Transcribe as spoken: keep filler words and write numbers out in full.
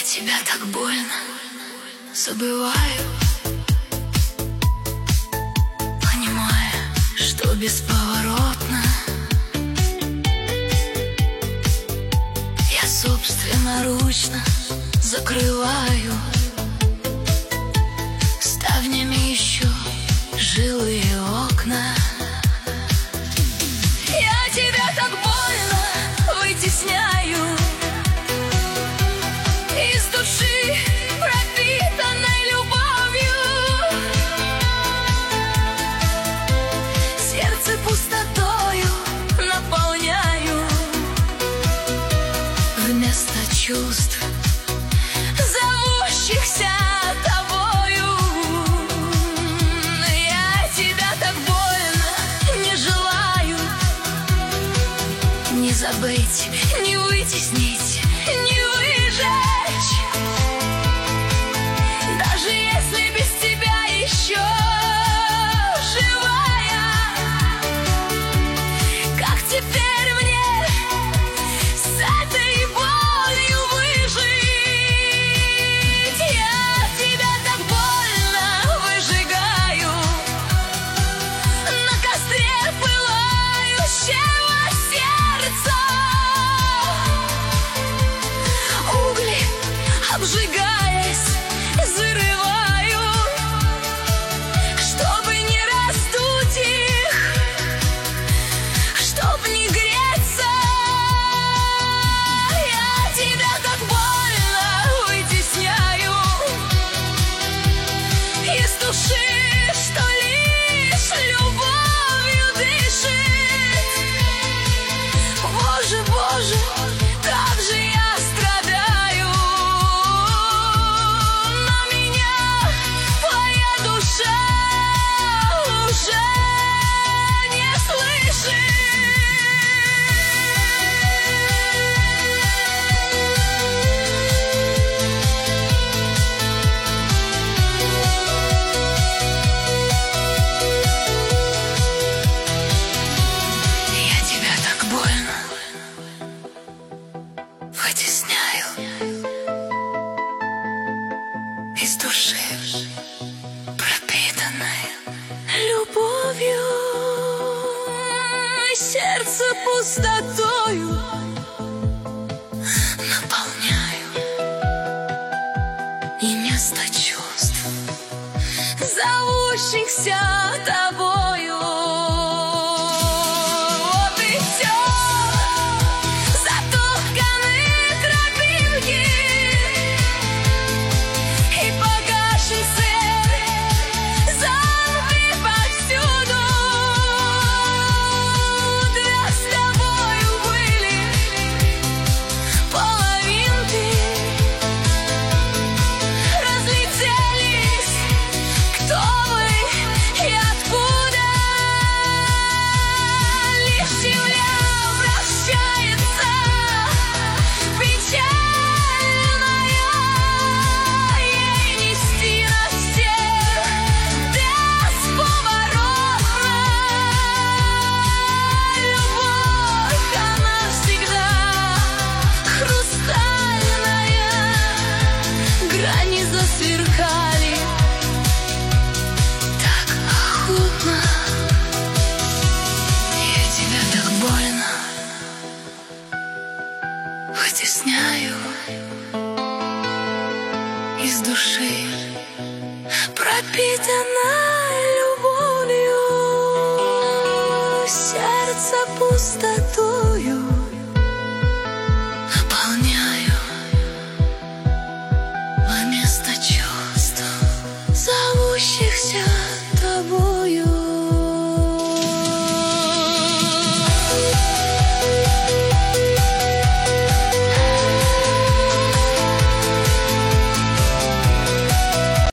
тебя так больно забываю, понимая, что бесповоротно я собственноручно закрываю ставнями еще жилые окна. Я тебя так больно вытесняю из души, пропитанной любовью. Сердце пустотою наполняю вместо чувств, зовущихся тобою. Я тебя так больно не желаю не забыть, не вытеснить, не выжечь. Даже если без тебя еще живая, как теперь мне с этой болью выжить? Я тебя так больно выжигаю на костре пылающего сердца. Угли, обжигаясь, зарываю, чтобы не раздуть их, чтоб не греться. Я тебя так больно вытесняю из души, что лишь любовью дышит. Боже, Боже, как же я страдаю, но меня твоя душа уже не слышит. Я тебя так больно вытесняю из души, пропитанной любовью. Сердце пустотою наполняю и место чувств, зовущихся тобою. Вот и все. Затоптанные тропинки и погасший свет, зомби повсюду. Две с тобою были половинки, разлетелись, кто вы и откуда. Лишь земля вращается, печальная, ей нести нас всех бесповоротно. Любовь, она всегда хрустальная, грани засверкали так охотно. Я тебя так больно вытесняю из души, пропитанной любовью. Сердце пусто